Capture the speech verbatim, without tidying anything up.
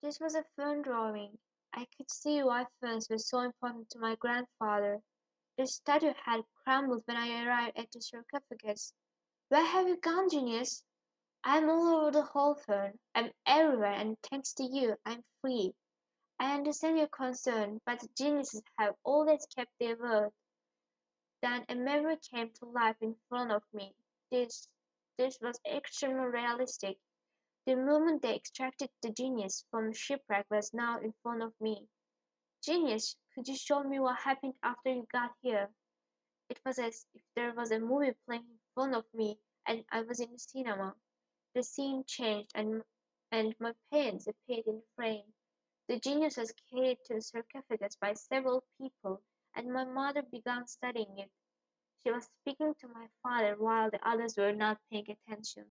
This was a fern drawing. I could see why ferns were so important to my grandfather. The statue had crumbled when I arrived at the sarcophagus. Where have you gone, genius? I'm all over the whole fern. I'm everywhere, and thanks to you, I'm free. I understand your concern, but the geniuses have always kept their word. Then a memory came to life in front of me. This, this was extremely realistic. The moment they extracted the genius from shipwreck was now in front of me. Genius, could you show me what happened after you got here? It was as if there was a movie playing in front of me and I was in the cinema. The scene changed and and my parents appeared in the frame. The genius was carried to the sarcophagus by several people, and my mother began studying it. She was speaking to my father while the others were not paying attention.